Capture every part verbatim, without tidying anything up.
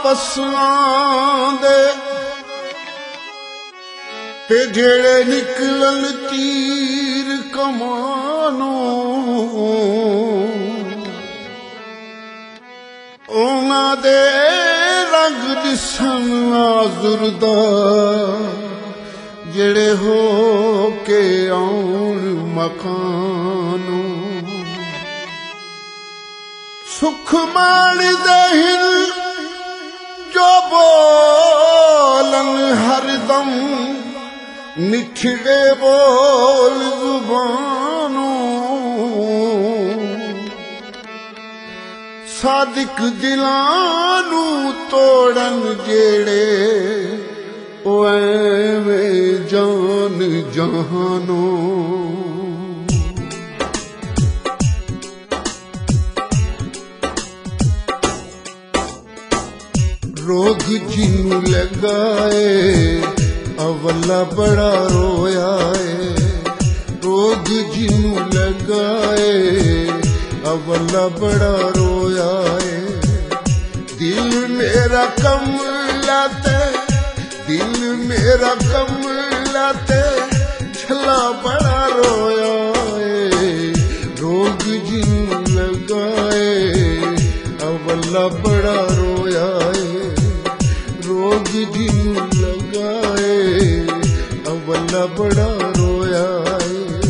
वापस आंदे ते जेड़े निकलन तीर कमानों उन्हां दे रंग दिसन आजुरदा जेड़े हो के आउण मकानों सुख मान दहिल जो बोलन हरदम निठड़े बोल जुबानों सादिक दिलानू तोड़न जेड़े ओ एवें जान जहानों रोग जिन्नू लगाए अवला बड़ा रोया है रोग जिन्नू लगाए अवला बड़ा रोया है दिल मेरा कमलाते दिल मेरा कमलाते झला बड़ा रोया है रोग जिन्नू लगाए अवला बड़ा रोया है रोग जिन्नू लगाए अवला बड़ा रोया है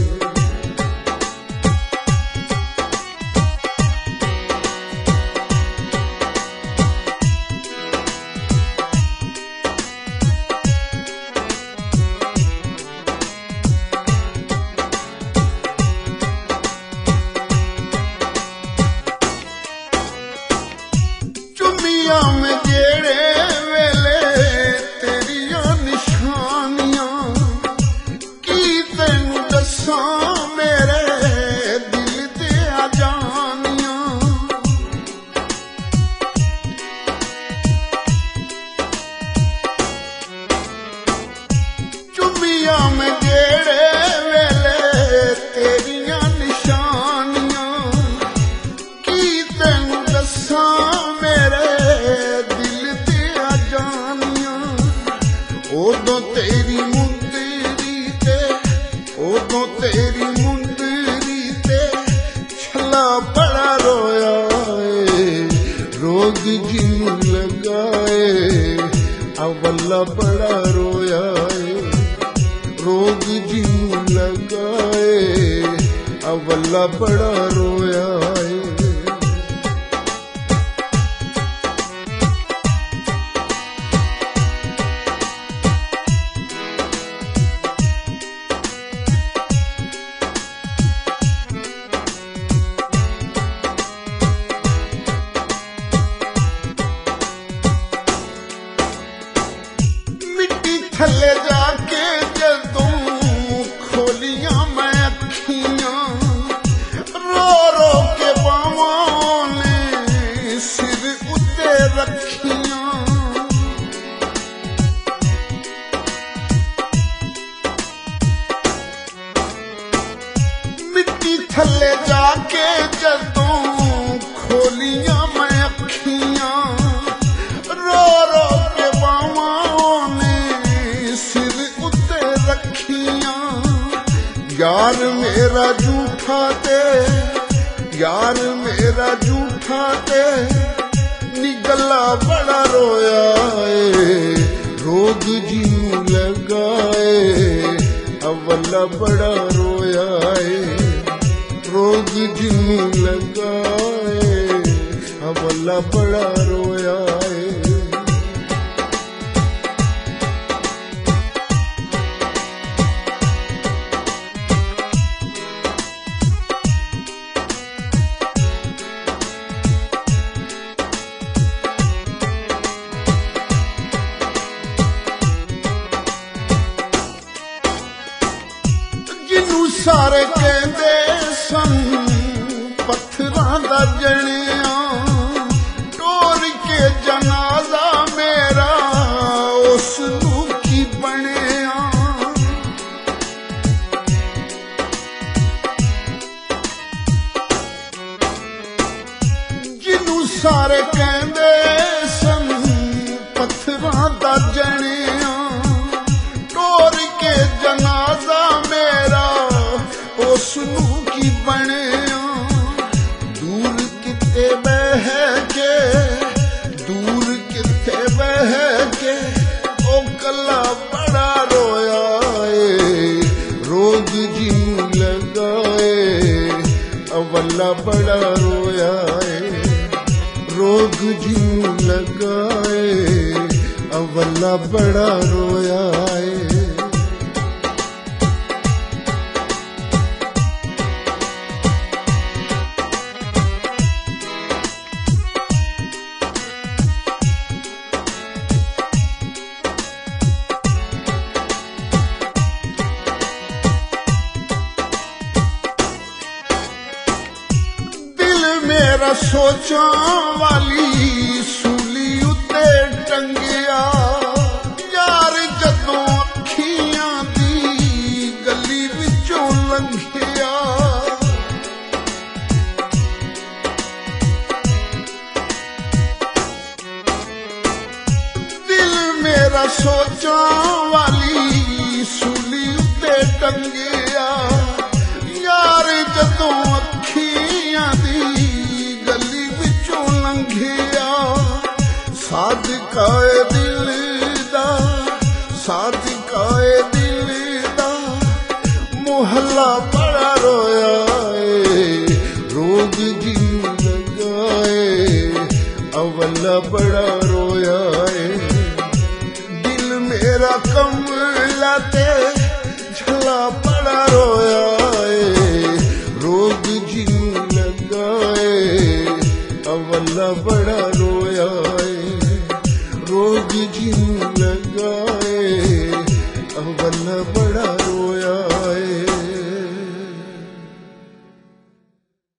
चुमिया में जेड़े में जेड़े वेले तेरिया निशानियां की तेनू दसां मेरे दिल दिया जानियां उदों तेरी मुंदरी ते उदों तेरी मुंदरी ते छला बड़ा रोया है रोग जिन्नू लगाए अवला बड़ा रोया है रोग जिन्नू लगाए अवला बड़ा रोया है मिट्टी थल्ले जाके थल्ले जाके जदों खोलियां मैं अखियां रो रो के बावां ने सिर उत्ते रखियां यार मेरा झूठा ते यार मेरा झूठा ते निगला बड़ा रोया है रोग जिन्नू लगाए अवला बड़ा रोया है रोग जिन्नू लगाए अवला बड़ा रोया है जिन्नू सारे कहते सन पत्थरां दा जणिया टोर के जनाजा मेरा उसनू की बनिया जिन्नू सारे कहते सन अवला बड़ा रोया है, रोग जिन्नू लगाए अवला बड़ा रोया है। मेरा सोचा वाली सूली उत्ते टंगिया, यार जदों अखियां दी गली विचों लंघिया। दिल मेरा सोचा वाली सूली उत्ते टंगिया, यार जदों अखियां दी सादिकाए दिल दा, सादिकाए दिल दा मोहल्ला बड़ा रोया है, रोग जिन्नू लगाए अवला बड़ा रोया है। दिल मेरा कमला ते झला बड़ा रोया है, रोग जिन्नू लगाए अवला बड़ा रोया है, रोग जिन्नू